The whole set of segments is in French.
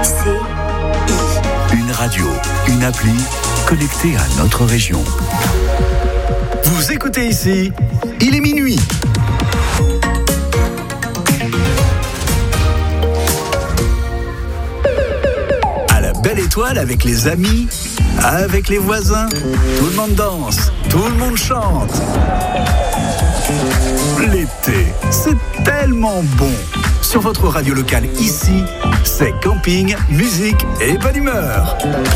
Une radio, une appli connectée à notre région. Vous écoutez ici, il est minuit. À la belle étoile avec les amis, avec les voisins, tout le monde danse, tout le monde chante. L'été, c'est tellement bon. Sur votre radio locale ici, c'est camping, musique et bonne humeur.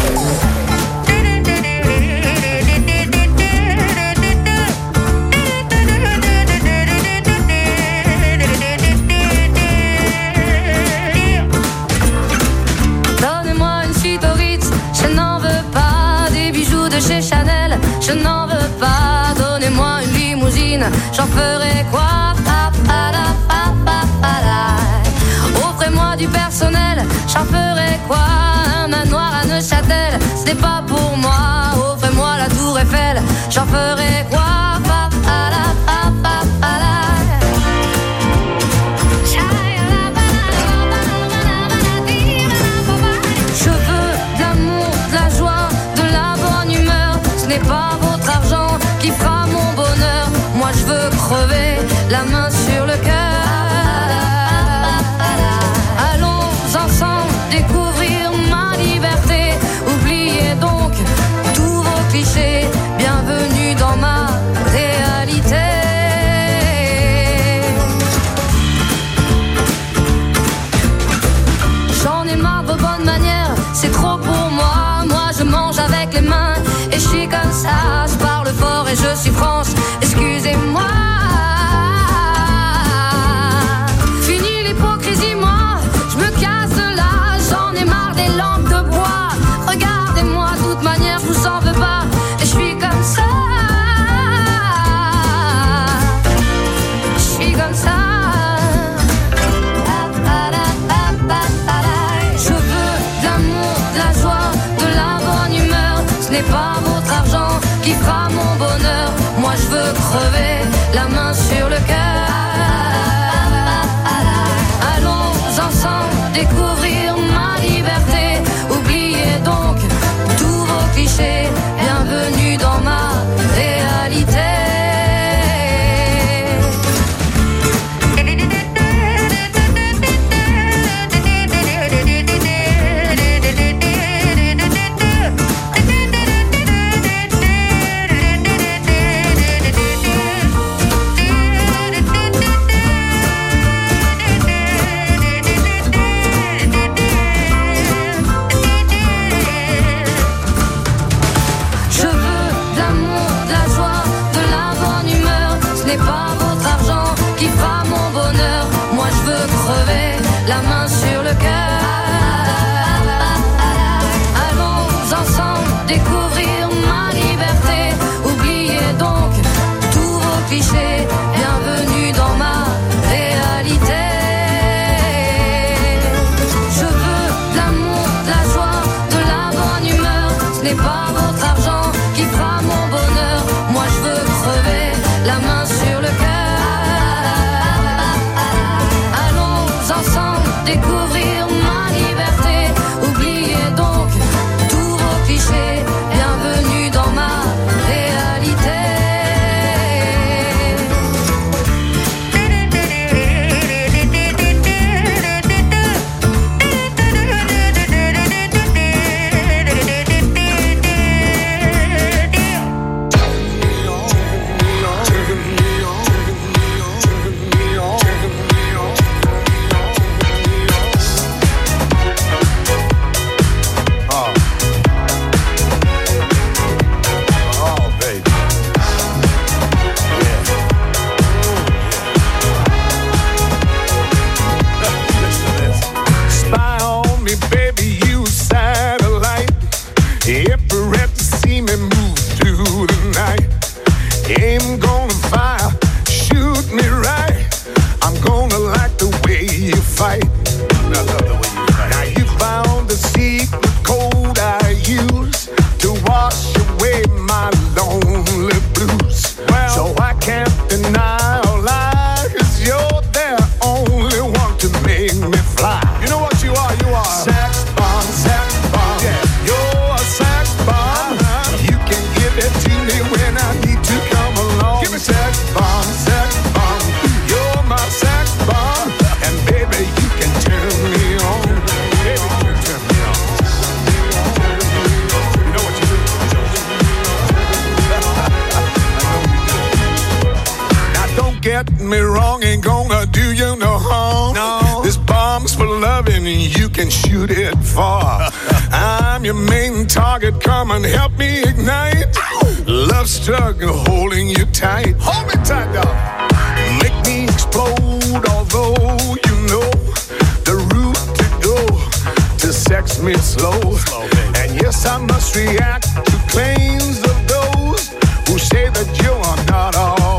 Donnez-moi une suite au Ritz, je n'en veux pas. Des bijoux de chez Chanel, je n'en veux pas. Donnez-moi une limousine, j'en ferai quoi? Offrez-moi du personnel, j'en ferai quoi? Un manoir à Neuchâtel, ce n'est pas pour moi. Offrez-moi la tour Eiffel, j'en ferai quoi? Je veux de l'amour, de la joie, de la bonne humeur. Ce n'est pas votre argent qui fera mon bonheur. Moi je veux crever, la main sur le cœur. Découvrir ma liberté, oubliez donc tous vos clichés, bienvenue dans ma réalité. J'en ai marre de vos bonnes manières, c'est trop pour moi. Moi je mange avec les mains et je suis comme ça. Je parle fort et je suis franche, excusez-moi. Fini l'hypocrisie, moi, je me casse de là. Lampe de bois, regardez-moi, de toute manière je vous en veux pas, et je suis comme ça. Je suis comme ça. Je veux de l'amour, de la joie, de la bonne humeur. Ce n'est pas votre argent qui fera mon bonheur. Moi je veux crever, la main sur le cœur. Allons ensemble découvrir ma liberté. Oubliez donc tous vos clichés, bienvenue dans ma réalité. Pas votre argent qui fera mon bonheur. Moi je veux crever, la main sur le cœur. Allons ensemble découvrir ma liberté. Oubliez donc tous vos clichés, bienvenue dans ma réalité. Je veux de l'amour, de la joie, de la bonne humeur. Ce n'est pas votre argent qui fera mon bonheur. Moi je veux crever, la main sur le cœur. Allons ensemble découvrir ma liberté. Oubliez donc tous vos clichés, bienvenue dans ma réalité. and shoot it far. I'm your main target, come and help me ignite. Love struggle, holding you tight. Hold me tight, dog. Make me explode, although you know the route to go to sex me slow. And yes, I must react to claims of those who say that you are not all.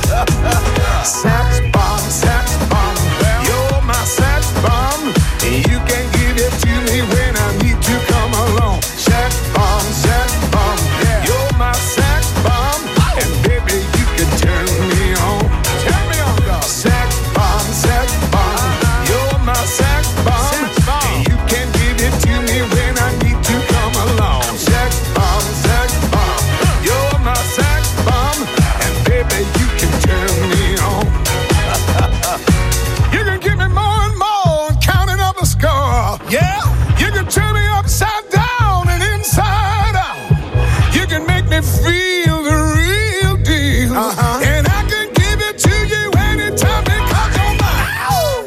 Sex bomb, you're my sex bomb. You can give it to me when I need to come along. Sex bomb, yeah. You're my sex bomb, and baby you can turn me on. Turn me on, dog. Sex bomb, you're my sex bomb, and you can give it to me when I need to come along. Sex bomb, you're my sex bomb, and baby you can turn me on. You can give me more and more, counting up the score. Yeah, you can turn me upside down and inside out. You can make me feel the real deal, and I can give it to you anytime because you're mine.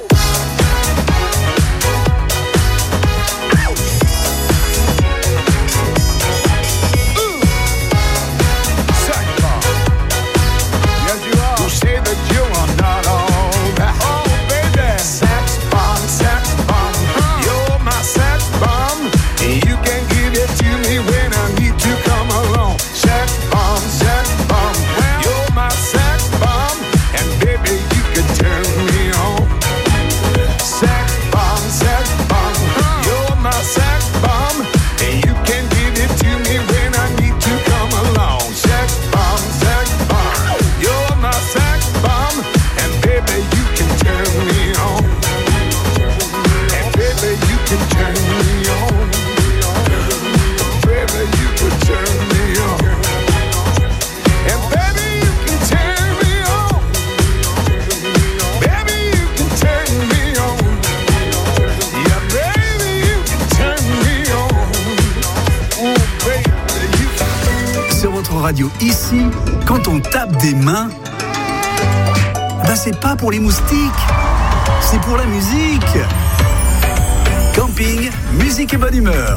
Second bomb. Yes, you are. Who say that you are not all that? Oh, baby. Sex bomb, you're my sex bomb, and you can give it to me when I need to come along. Sex bomb, you're my sex bomb, and baby you can turn me on. Sex bomb, you're my sex bomb, and you can give it to me when I need to come along. Sex bomb, you're my sex bomb, and baby you can turn me on. And baby you can turn me on. Baby you can turn me on. And baby you can turn me on. Baby you can turn me on. Yeah, baby you can turn me on. Oh baby you can. Sur votre radio ici, quand on tape des mains, ben c'est pas pour les moustiques, c'est pour la musique. Camping, musique et bonne humeur.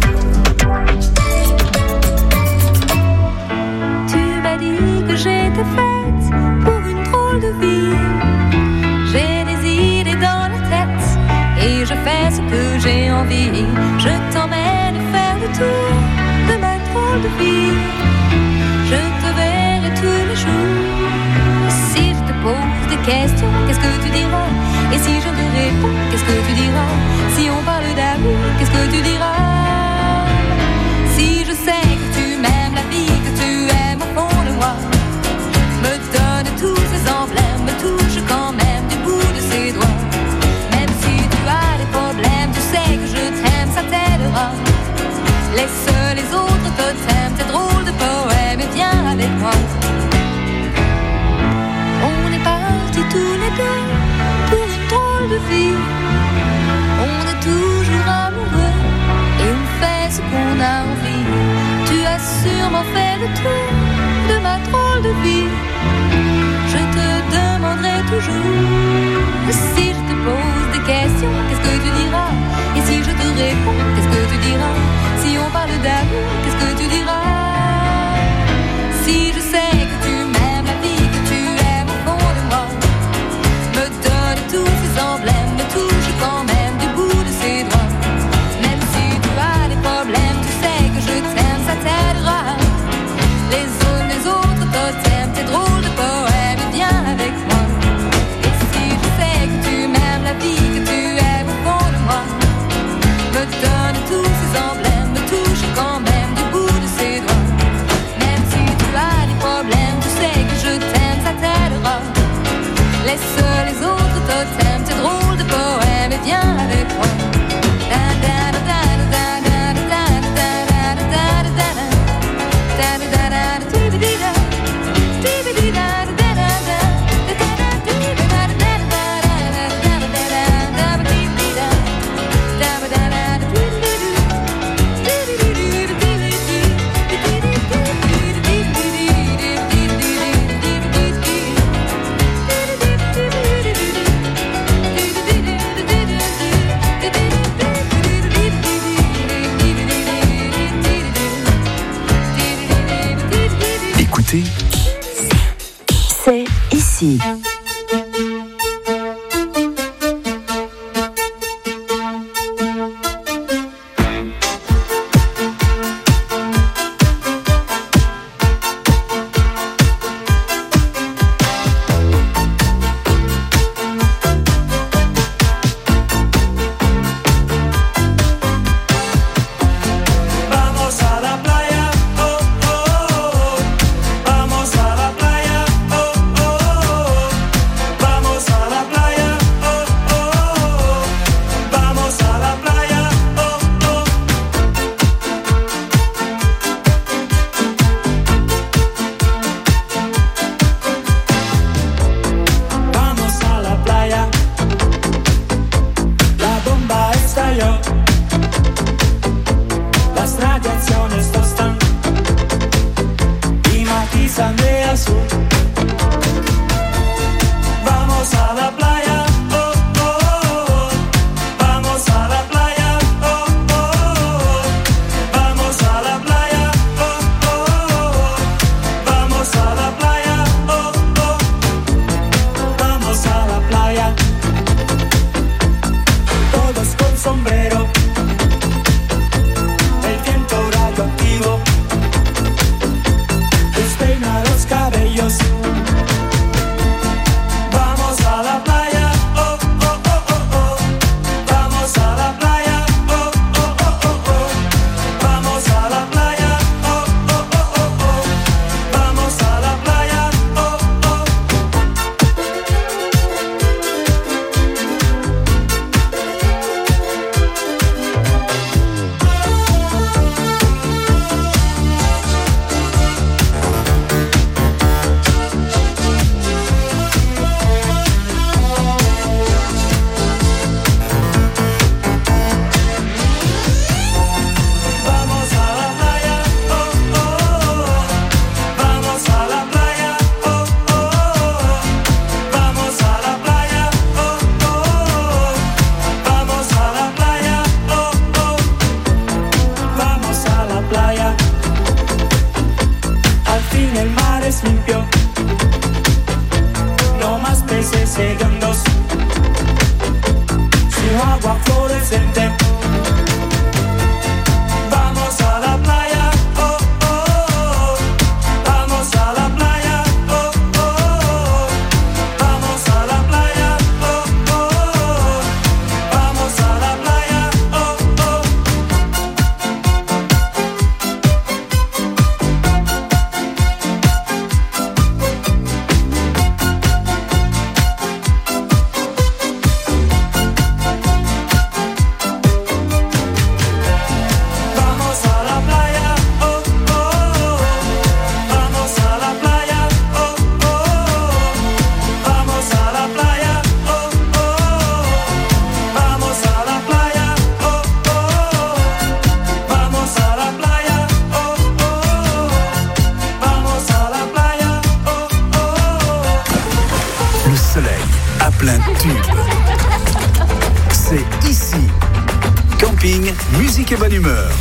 Tu m'as dit que j'étais faite pour une drôle de vie. J'ai des idées dans la tête et je fais ce que j'ai envie. Je t'emmène faire le tour de ma drôle de vie. Je te verrai tous les jours. Si je te pose des questions, qu'est-ce que tu diras? Et si je te réponds, qu'est-ce que tu diras? Si on parle d'amour, qu'est-ce que tu diras? Si je sais que tu m'aimes la vie, que tu aimes au fond de moi, me donne tous ces emblèmes, me touche quand même du bout de ses doigts. Même si tu as des problèmes, tu sais que je t'aime, ça t'aidera. Laisse les autres totems, tes drôles de poèmes, et viens avec moi. On est partis tous les deux pour une drôle de vie. On est toujours amoureux et on fait ce qu'on a envie. Tu as sûrement fait le tour de ma drôle de vie. Je te demanderai toujours. Si je te pose des questions, qu'est-ce que tu diras? Et si je te réponds, qu'est-ce que tu diras? Si on parle d'amour, qu'est-ce que tu diras? Si je sais que tu m'aimes la vie, que tu aimes au fond de moi, me donne tous ces emblèmes, me touche quand même du bout de ses doigts. Même si tu as des problèmes, tu sais que je t'aime, ça t'aidera. Les autres totems, tes drôles de poèmes, viens avec moi. Et si je sais que tu m'aimes la vie, que tu aimes au fond de moi, ici. Musique et bonne humeur.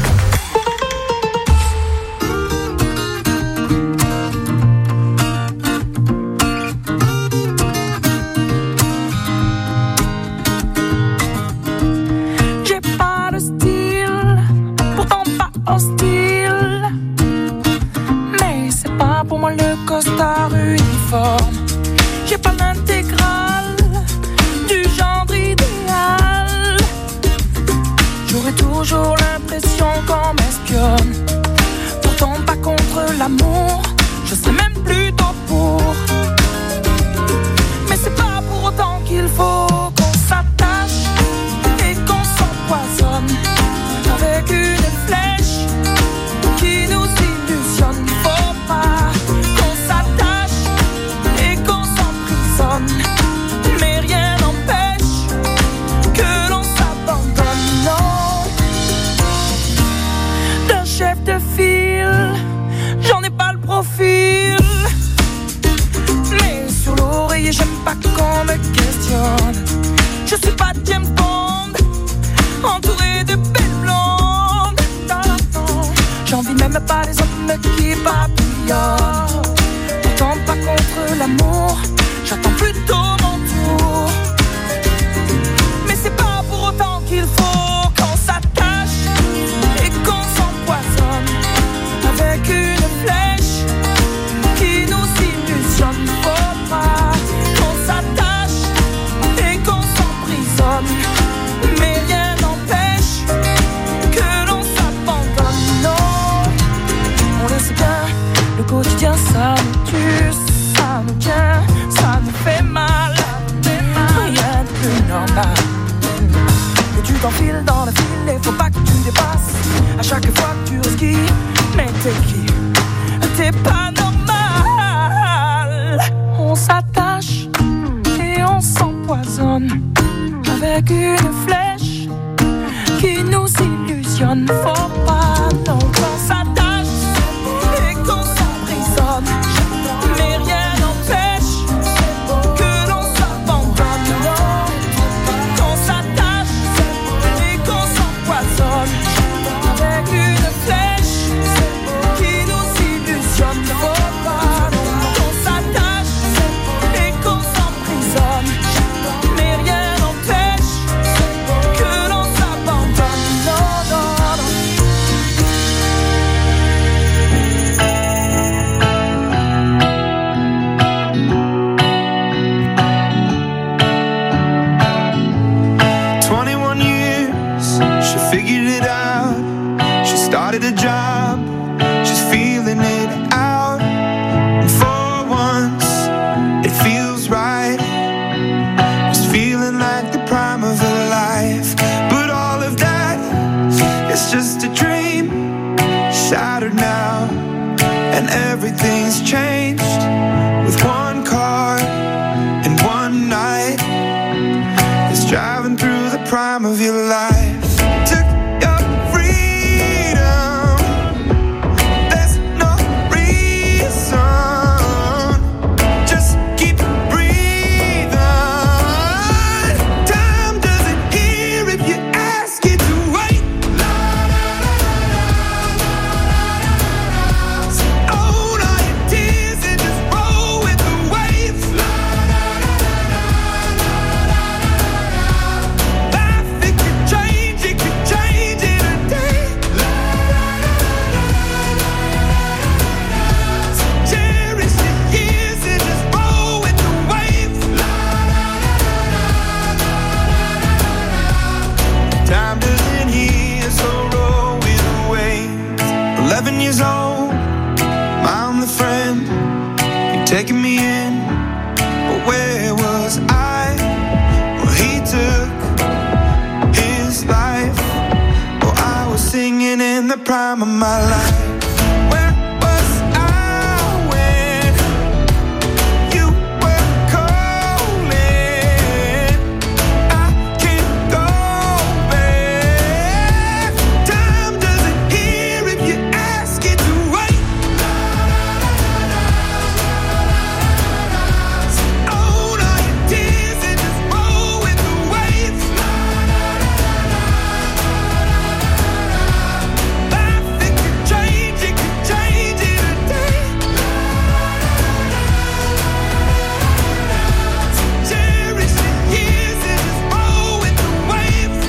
J'ai pas de style, pourtant pas hostile. Mais c'est pas pour moi le costard uniforme. J'ai pas l'intégrale du genre idéal. J'aurais toujours l'impression qu'on m'espionne. Pourtant pas contre l'amour, je serais même plutôt pour. Mais c'est pas pour autant qu'il faut qu'on s'attache et qu'on s'empoisonne avec une flèche qui nous illusionne. Faut pas qu'on s'attache et qu'on s'emprisonne, mais rien n'empêche que l'on s'abandonne. Non, d'un chef de file, j'en ai pas le profil. Mais sur l'oreiller, j'aime pas qu'on me questionne. Je suis pas James Bond, entouré de belles blondes. Non, non, j'envie même pas les hommes qui papillonnent. Pourtant même pas contre l'amour, j'attends plutôt mon tour. Mais c'est pas pour autant qu'il faut qu'on s'attache et qu'on s'empoisonne avec une flèche qui nous illusionne. Faut pas qu'on s'attache et qu'on s'emprisonne, mais rien n'empêche que l'on s'abandonne. Non, on le sait bien, le quotidien ça nous tue, ça nous tient, ça nous fait mal. Rien de plus normal. Et tu t'enfiles dans le fil et faut pas que tu dépasses. À chaque fois que tu risques, mais t'es qui? T'es pas normal. On s'attache et on s'empoisonne avec une flèche qui nous illusionne. Faut pas non qu'on s'attache et qu'on s'emprisonne, mais rien n'empêche que l'on s'abandonne. Non, qu'on s'attache et qu'on s'empoisonne avec une flèche qui nous illusionne. Faut pas qu'on s'attache et qu'on s'emprisonne, mais rien n'empêche que l'on s'abandonne. Non, non, non. 21 years, she figured it out. She started a job, she's feeling it out. And for once, it feels right. It's feeling like the prime of her life. But all of that is just a dream, shattered now. And everything's changed with one car and one night. It's driving through the prime of your life. Took your freedom. There's no reason. Just keep breathing. Time doesn't hear if you ask it to wait. So own all your tears and just roll with the waves. Life, it could change in a day. So cherish the years and just roll with the waves. Time doesn't heal, so roll with the waves. 11 years old, my only friend, you taking me in, but where was I? Well, he took his life. Well, I was singing in the prime of my life. Where was I when you were calling? I can't go back. Time doesn't hear if you ask it to wait. So own all your tears and just roll with the waves. Life, it could change in a day. So cherish the years and just roll with the waves.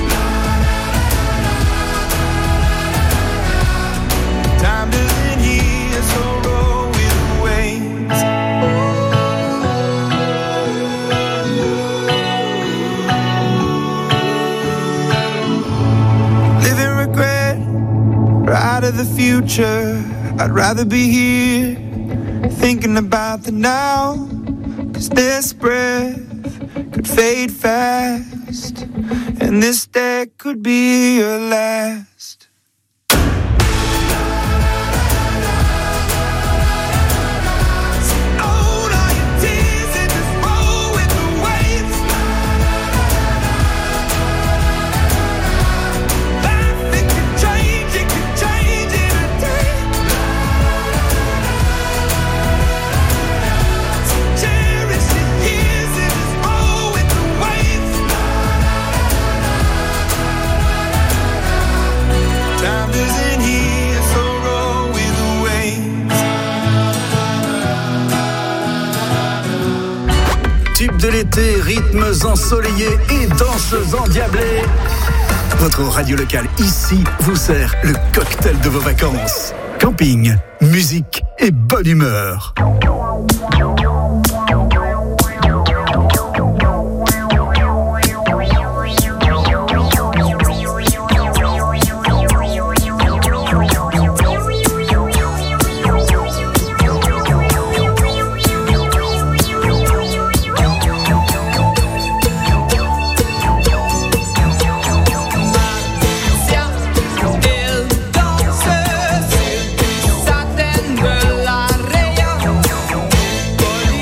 Time doesn't heal, so roll with the waves. Living regret, right of the future. I'd rather be here, thinking about the now. 'Cause this breath could fade fast, and this day could be your last. Own all your tears and just roll with the waves. Life, it could change in a day. So cherish the years and just roll with the waves. l'été, rythmes ensoleillés et danses endiablées. Votre radio locale ici vous sert le cocktail de vos vacances. Camping, musique et bonne humeur. Satin de la Rea,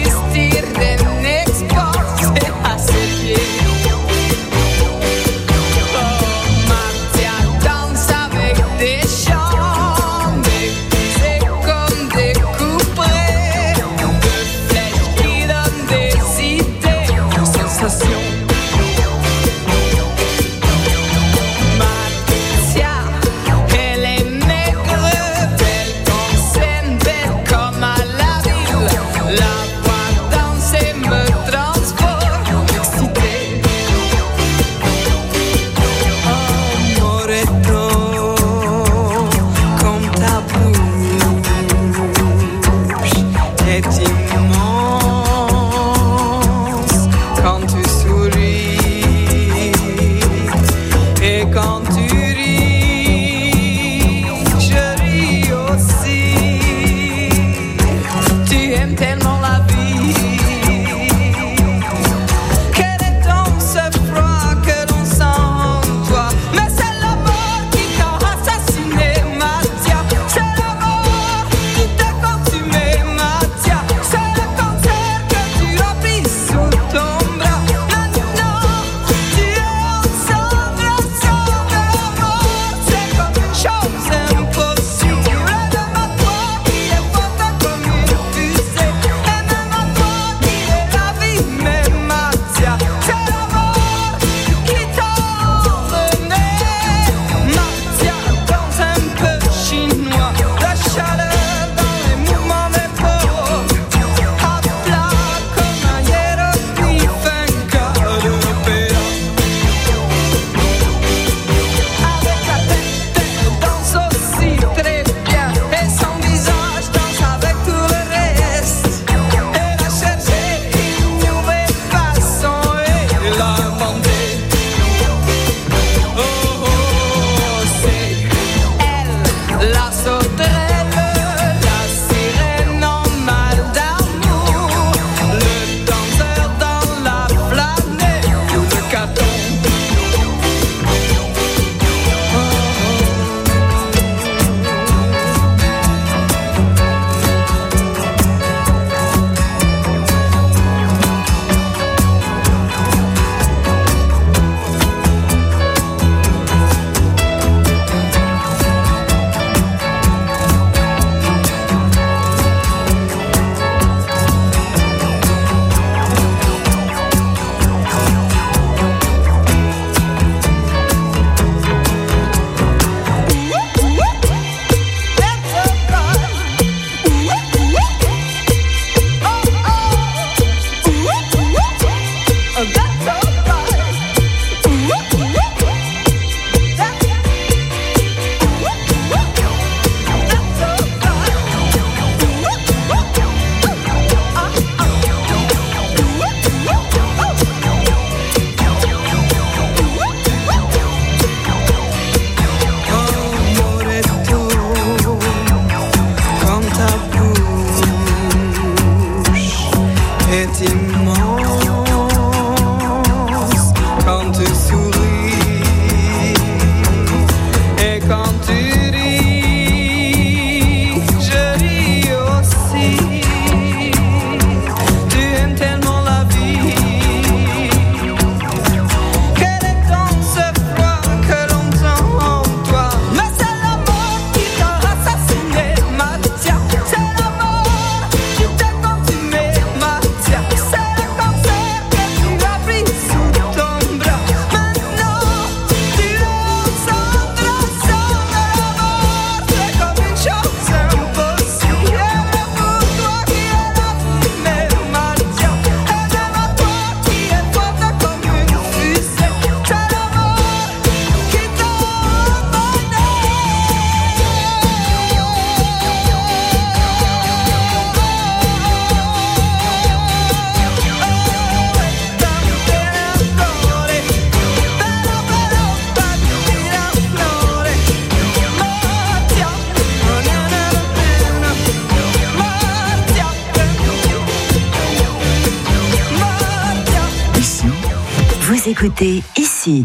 Vous écoutez ici.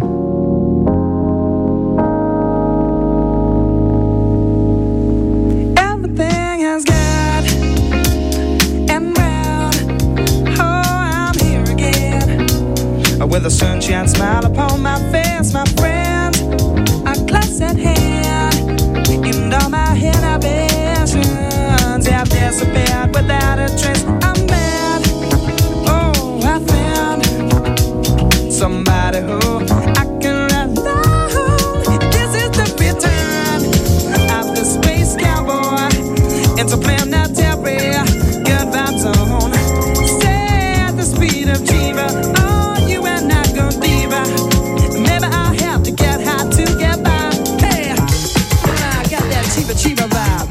With a sunshine smile upon my face, my friends, a glass at hand, and all my inhibitions have disappeared without a trace. I'm mad, oh, I found somebody who I can rely on. This is the return of the space cowboy interplanetary good vibes zone. Stay at the speed of Jiva. Chiba vibe.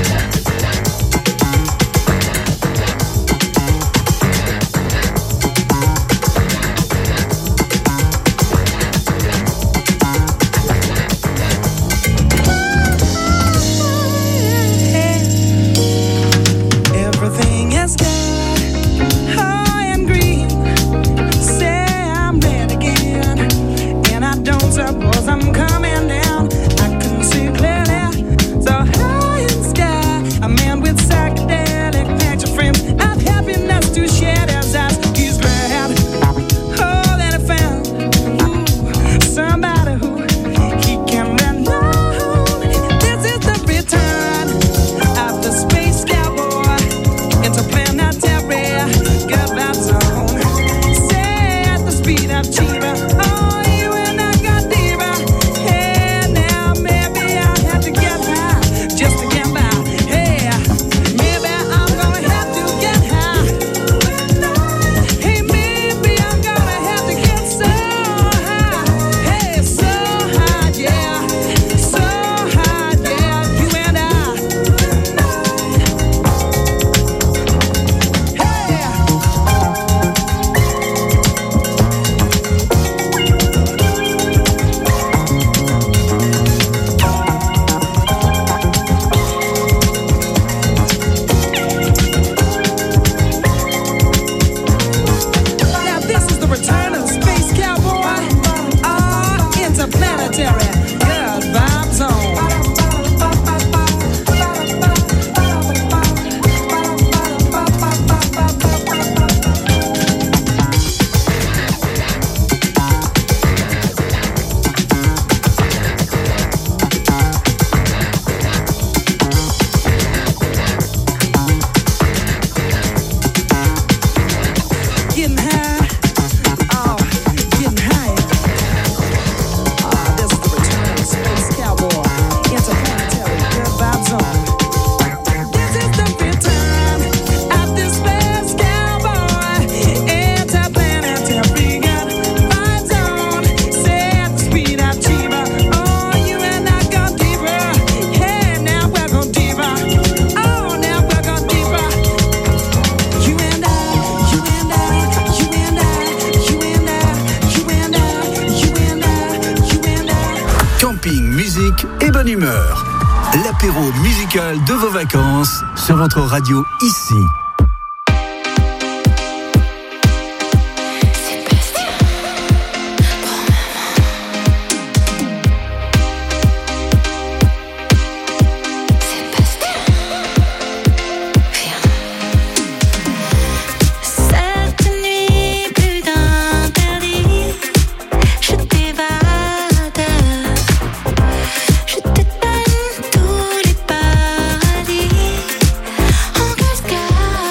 Everything is good, high and green. Say I'm red again, and I don't suppose I'm coming down. I can see clearly. So high in the sky, a man with psychedelic picture frames of happiness to share his eyes. He's glad, oh, that he found somebody who he can rely on. This is the return of the space cowboy interplanetary good vibes zone. Say at the speed of Chiba. Oh, you and I got diva. Hey, now maybe I'll have to get high just to get by. Hey, maybe I'm gonna have to get high. Hey, maybe I'm gonna have to get so high. Hey, so high, yeah. So high, yeah. You and I. Hey. Now this is the return of the space cowboy. Interplanetary good vibe zone. Getting high, oh, getting high. This is the return of the space cowboy. Interplanetary good vibe zone. This is the return of the space cowboy. Interplanetary good vibe zone. Say at the speed of Chiba. Oh, you and I go deeper. Hey, now we're going deeper. Oh, now we're going deeper. You and I, you and I, you and I, you and I, you and I, you and I, you and I. Camping, musique et bonne humeur. L'apéro musical de vos vacances sur votre radio ici. Cette nuit, plus d'interdit. Je t'évade. Je te donne tous les paradis. En cascade.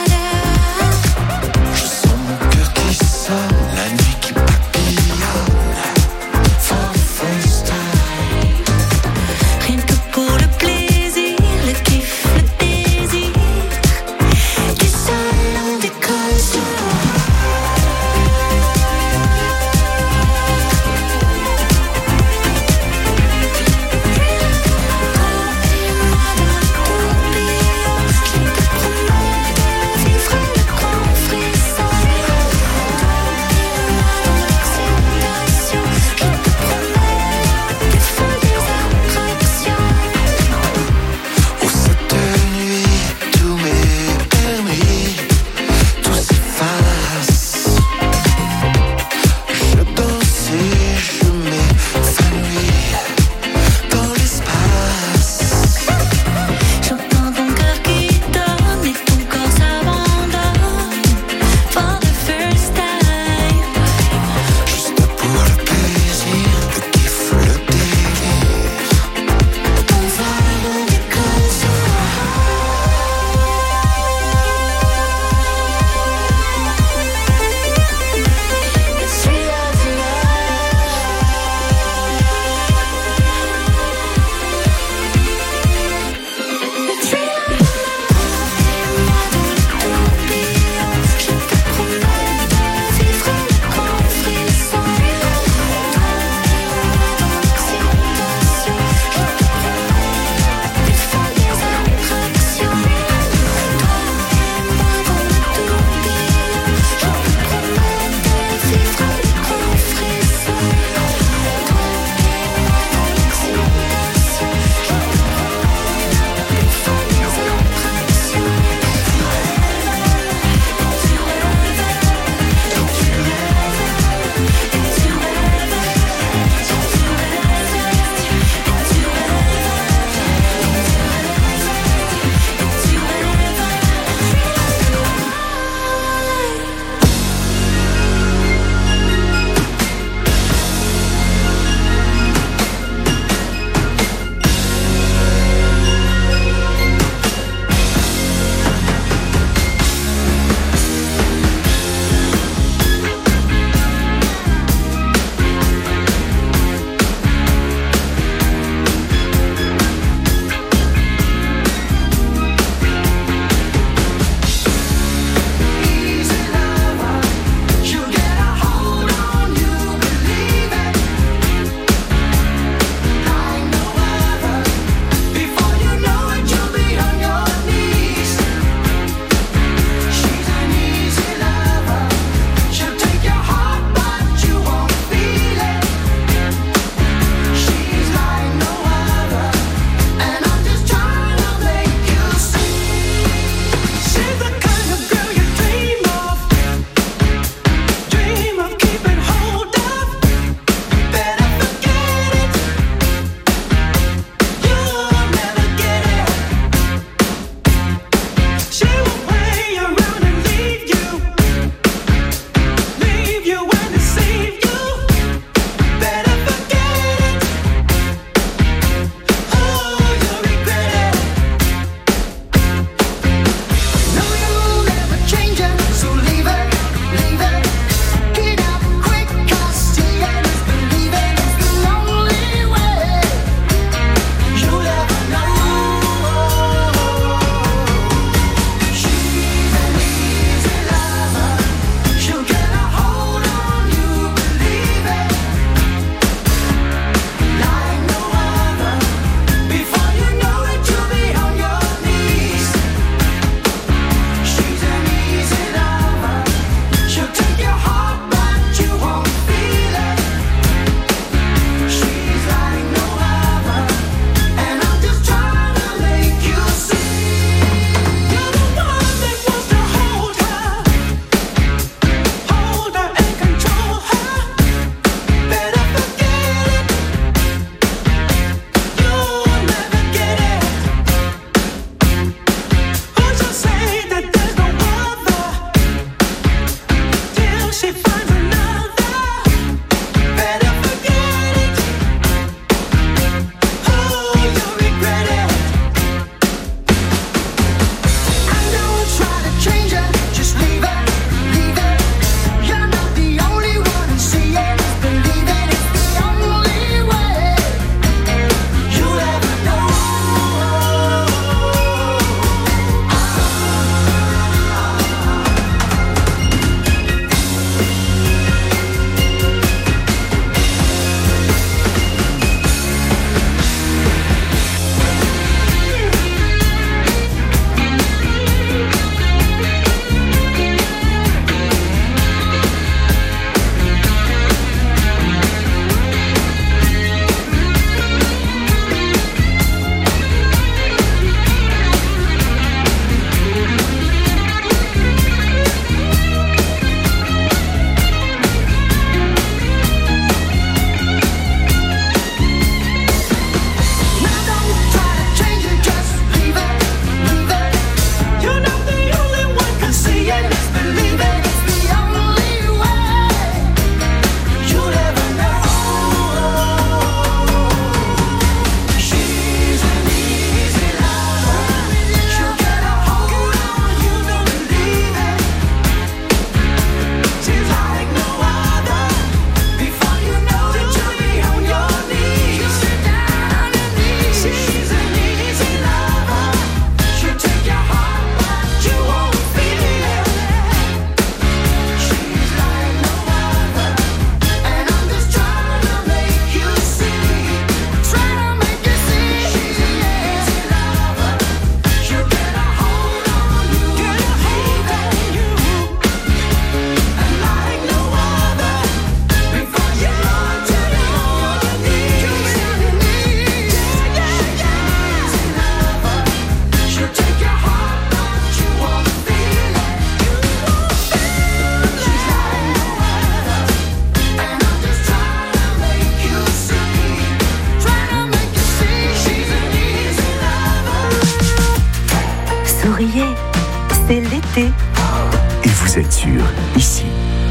février, c'est l'été. Et vous êtes sûr, ici.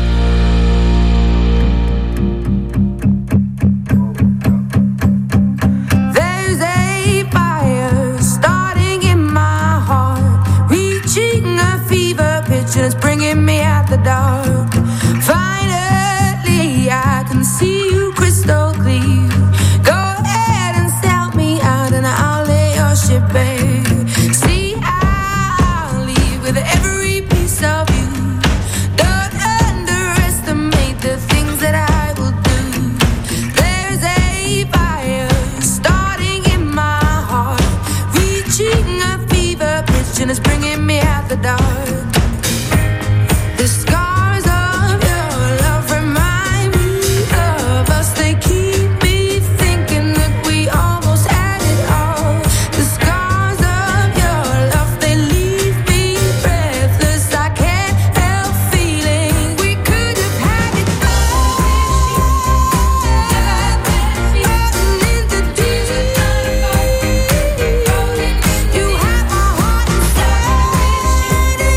There's a fire starting in my heart, reaching a fever pitch and it's bringing me out the dark. Finally, I can see you crystal clear. Go ahead and sell me out and I'll lay your ship bare. See, I'll leave with every piece of you. Don't underestimate the things that I will do. There's a fire starting in my heart, reaching a fever pitch and it's bringing me out the dark. The scars of your love remind me of us. They keep me thinking that we almost had it all. The scars of your love, they leave me breathless. I can't help feeling we could have had it all. Running into deep. You have my heart inside.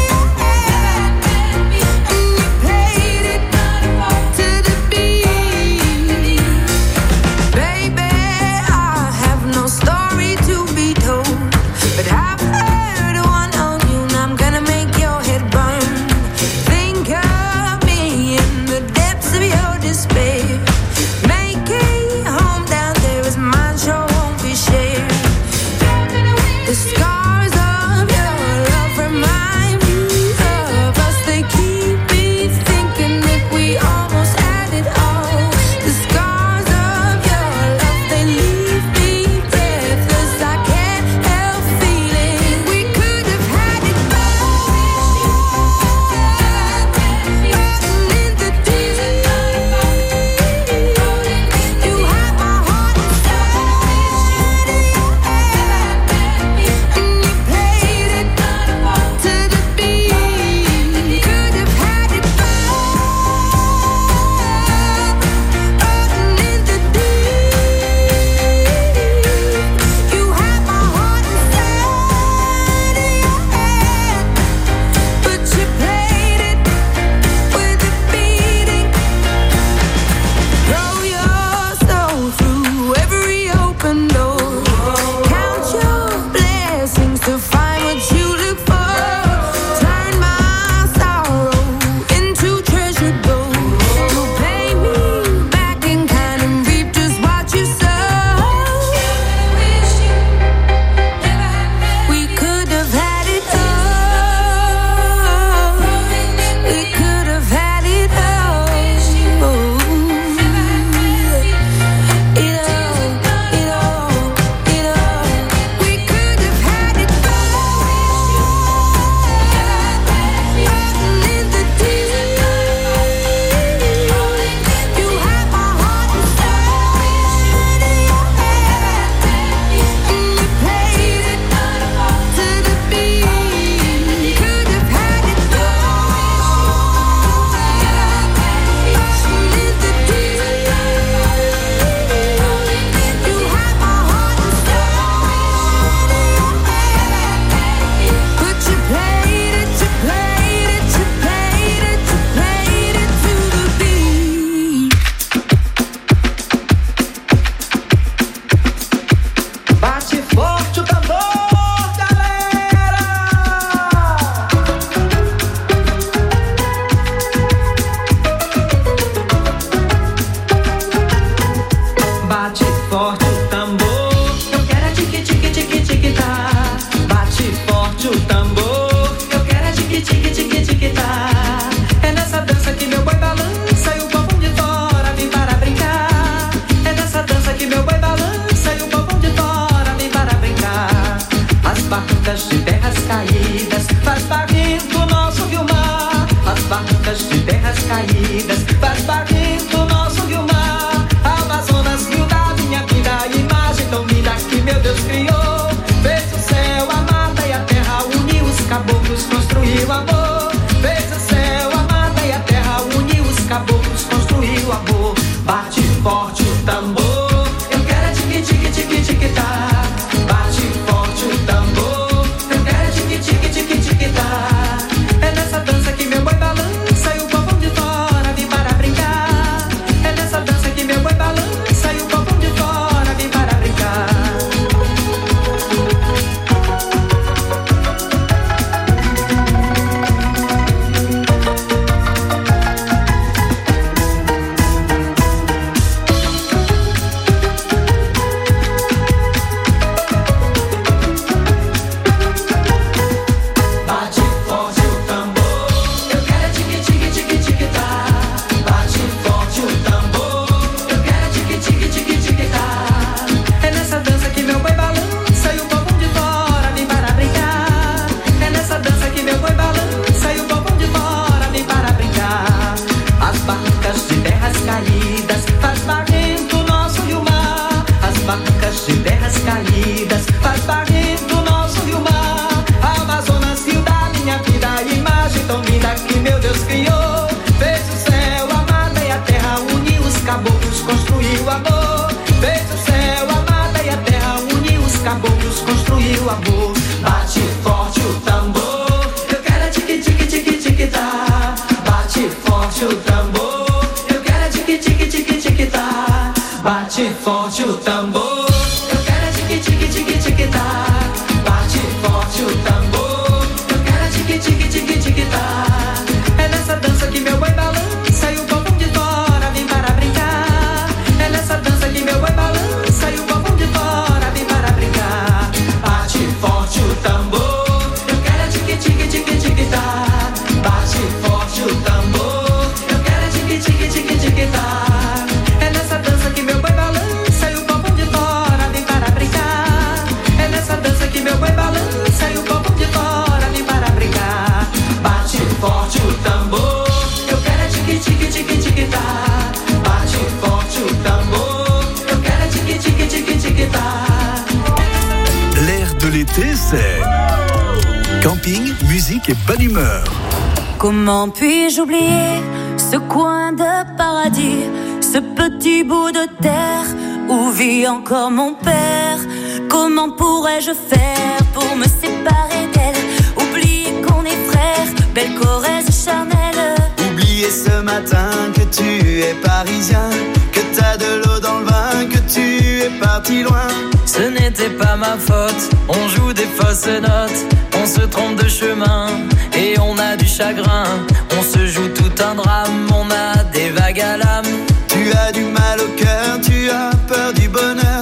do amor. Bate forte o tambor, eu quero é tique tique tique tique tá. Bate forte o tambor, eu quero é tique tique tique tique tá. Bate forte o tambor, eu quero é tique tique tique tique tá. Bate forte o tambor, eu quero é tique tique tique tique tá. É nessa dança que meu boi balança e o povão de fora vem para brincar. É nessa dança que meu boi balança e o povão de fora vem para brincar. Bate forte o tambor, eu quero é tique tique tique tique tá. Bate forte o tambor, eu quero é tique tique tique tique tá. É nessa dança que meu boi balança e o povão de fora vem para brincar. É nessa dança que meu boi balança e o povão de fora vem para brincar. Bate forte o tambor, eu quero é tique tique tique tique tá. Bate forte o tambor, eu quero é tique tique tique tique tá. L'air de l'été, c'est camping, musique et bonne humeur. Comment puis-je oublier ce coin de paradis, ce petit bout de terre où vit encore mon père? Comment pourrais-je faire pour me séparer d'elle? Oublier qu'on est frères, belle Corrèze charnelle. Oublier ce matin que tu es parisien, que t'as de l'eau dans le vin, que tu es parti loin. Ce n'était pas ma faute, on joue des fausses notes, on se trompe de chemin et on a du chagrin. On se joue tout un drame, on a des vagues à l'âme. Tu as du mal au cœur, tu as peur du bonheur.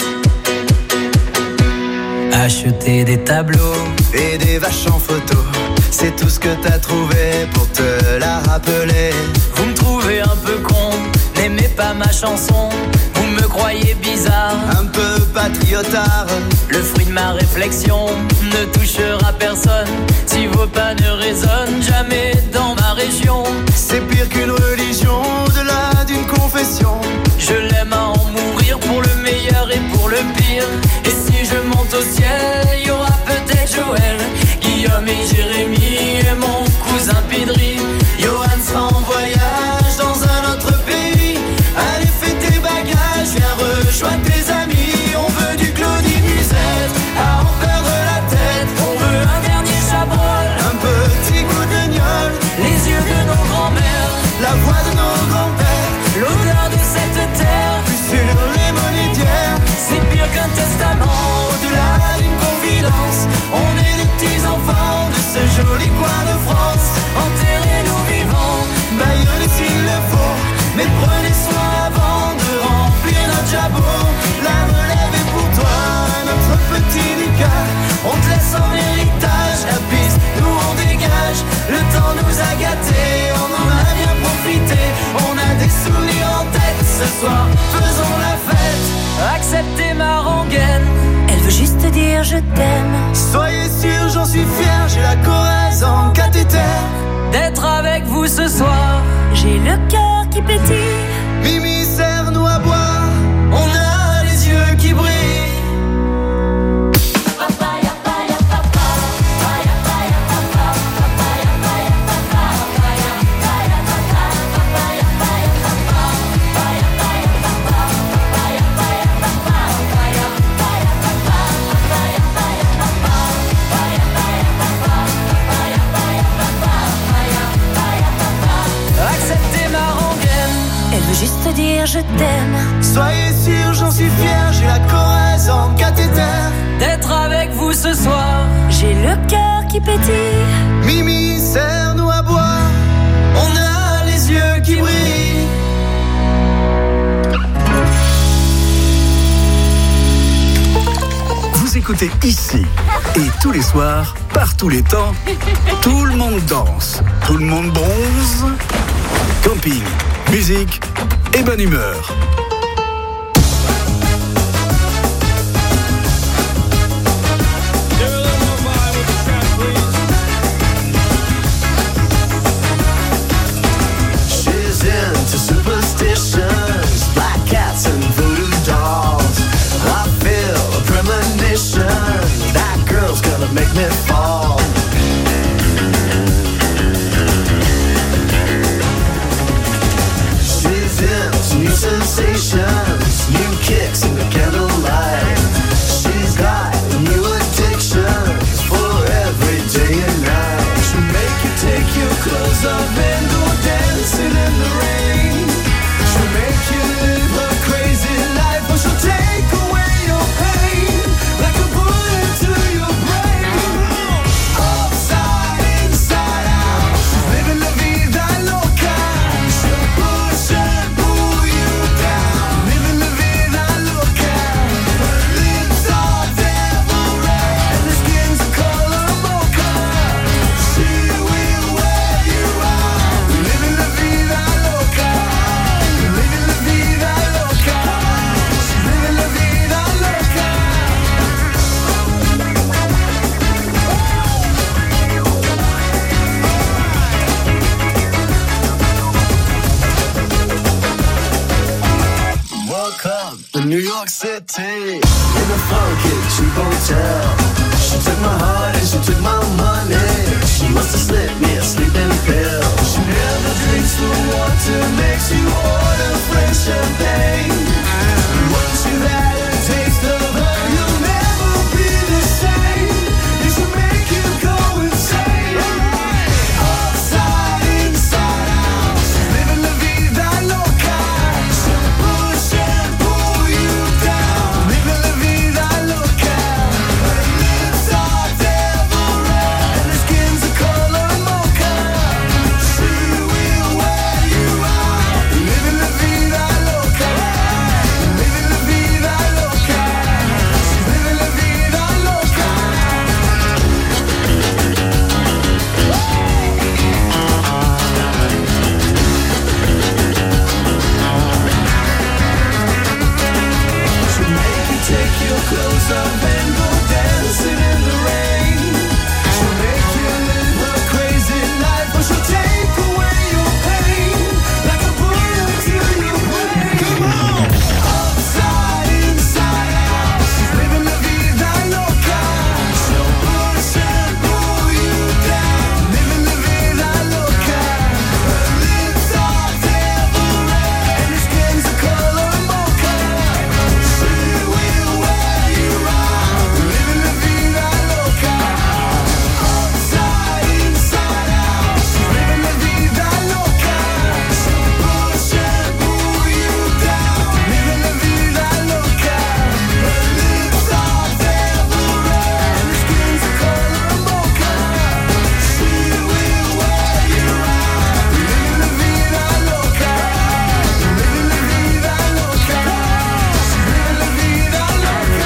Acheter des tableaux et des vaches en photo, c'est tout ce que t'as trouvé pour te la rappeler. Vous me trouvez un peu con, n'aimez pas ma chanson. Vous me croyez bizarre, un peu patriotard. Le fruit de ma réflexion ne touchera personne si vos pas ne résonnent jamais dans ma région. C'est pire qu'une religion, au-delà d'une confession. Je l'aime à en mourir pour le meilleur et pour le pire. Et si je monte au ciel, il y aura peut-être Joël, Guillaume et Jérémy et mon cousin Pidri. Johan sera en voyage dans un autre pays. Allez, fais tes bagages, viens rejoindre tes amis. On veut du Claudie Musette, à en perdre la tête. On veut un dernier Chabrol, un petit coup de gnôle, les yeux de nos grands-mères, la voix de nos grands-pères, l'odeur de cette terre, plus sur les monétaires. C'est pire qu'un testament, au-delà d'une confidence. On est les petits enfants de ce joli coin de France. Enterrez-nous vivants, baillonnez s'il le faut, mais prenez soin avant de remplir notre jabot. La relève est pour toi, notre petit Lucas. On te laisse en héritage la piste, nous on dégage. Le temps nous a gâtés, on en a bien profité. On a des souvenirs en tête, ce soir faisons la fête. Acceptez ma rengaine, elle veut juste dire je t'aime. Soyez sûr, j'en suis fier, j'ai la Corrèze en cathéter. D'être avec vous ce soir, j'ai le cœur qui pétille. Mimi, serre-nous à boire, on a les yeux qui brillent. acceptez ma rengaine. Elle veut juste dire je t'aime. Soyez sûr, j'en suis fier, j'ai la Corrèze en cathéter. D'être avec vous ce soir, j'ai le cœur qui pétille. Mimi, serre-nous à boire, on a les yeux qui brillent. Vous écoutez ici et tous les soirs, par tous les temps, tout le monde danse, tout le monde bronze. Camping, musique et bonne humeur. She's into superstitions, black cats and voodoo dolls. I feel a premonition, that girl's gonna make me fall. She's into new sensations. hotel. She took my heart and she took my money. She must have slipped me a sleeping pill. She never drinks the water, makes you order French champagne. Once you've had a taste of her, you'll never be the same. You should make you go insane. Upside, inside out, she's living la vida loca. She'll push and pull you down. Living la vida loca. Her lips are devil red and her skin's the color mocha. She will wear you out. Living la vida loca. Living la vida loca. She's living la vida loca. She'll make you take your clothes off and go dancing in the rain. She'll make you live a crazy life, but she'll take away your pain like a bullet to your brain. Come on! Upside, inside out, she's living la vida loca. She'll push and pull you down. Living la vida loca. Her lips are devil red and her skin's the color mocha. She will wear you out. Living la vida loca. Upside, inside out, she's living la vida loca. She'll push and pull you down. Living la vida loca. Her lips are devil red and her skin's the color mocha. She will wear you out. Living la vida loca. Living la vida loca. She's living la vida loca.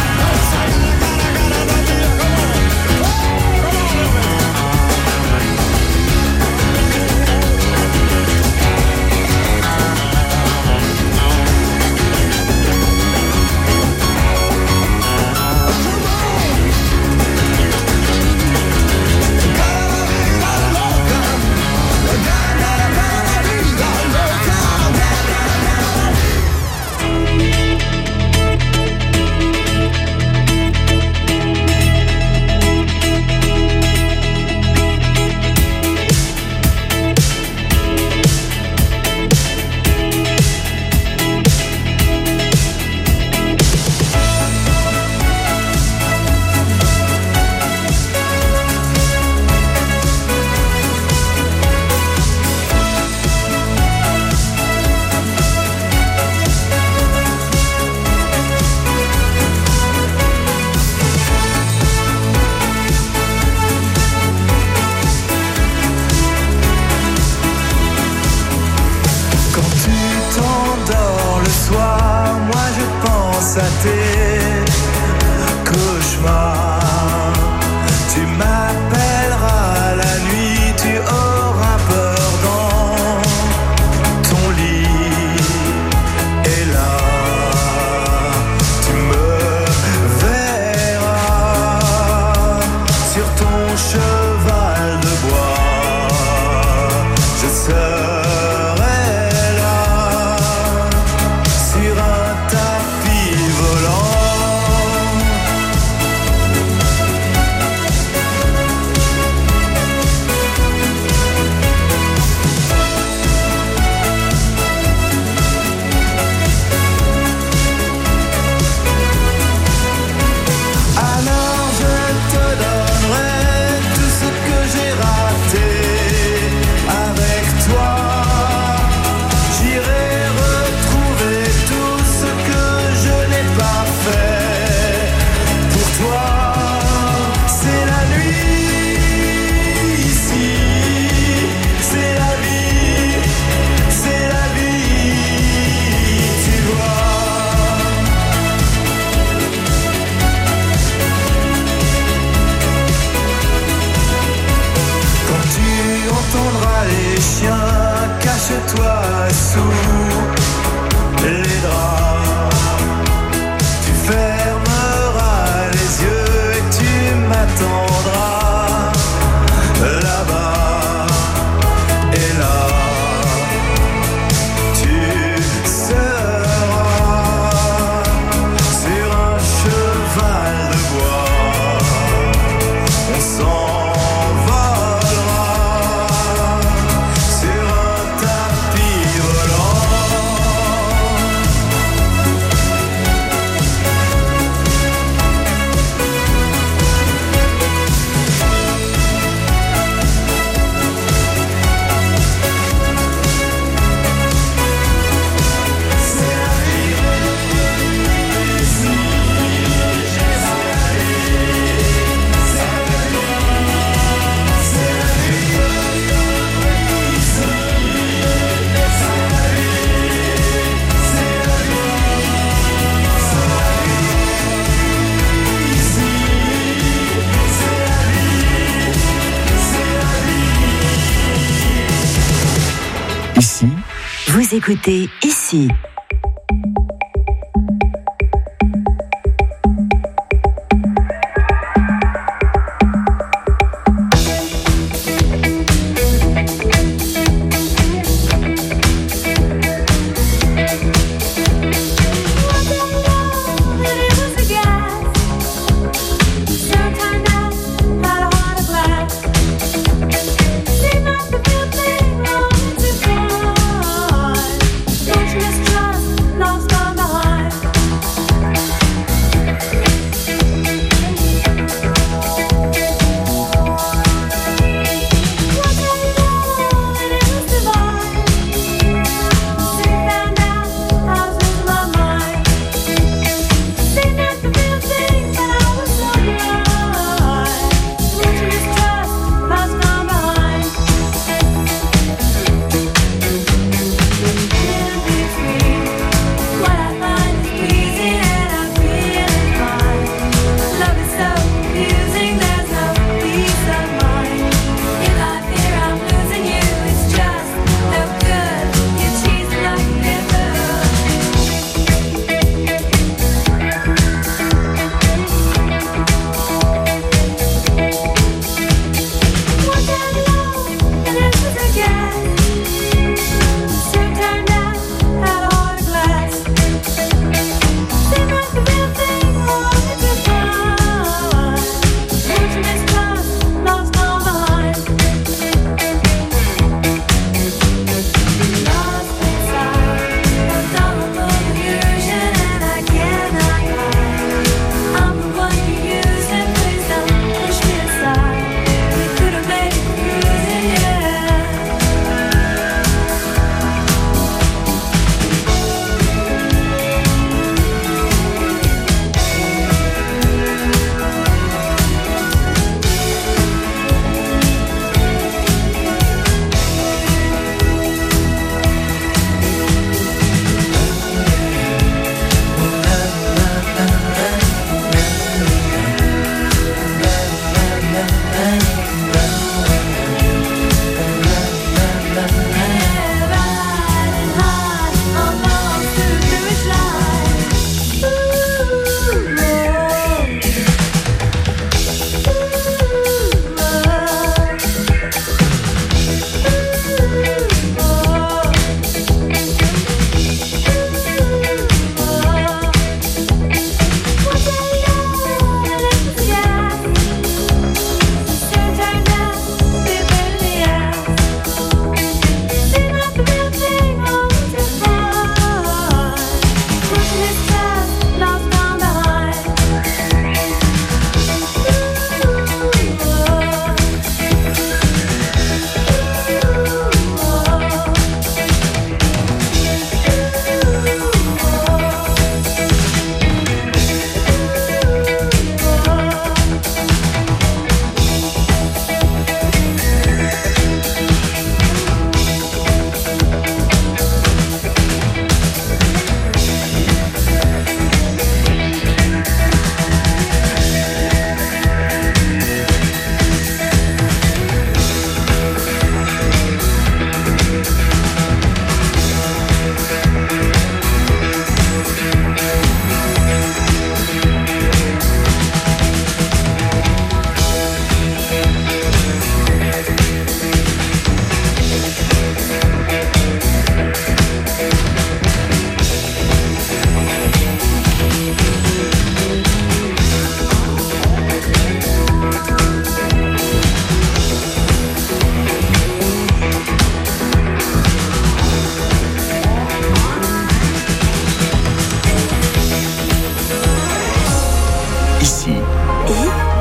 Quand tu t'endors le soir, moi je pense à tes cauchemars. Tu m'appelleras la nuit, tu auras peur dans ton lit. Et là, tu me verras sur ton cheval de bois. Je serai là sur un tapis volant. Alors je te donnerai tout ce que j'ai raté avec toi. J'irai retrouver tout ce que je n'ai pas fait pour toi. C'est la nuit ici, c'est la vie, tu vois. Quand tu entendras les chiens, cache-toi sous les draps. Tu fermeras les yeux et tu m'attendras là-bas. Et là, tu seras sur un cheval de Ici, Vous écoutez Ici.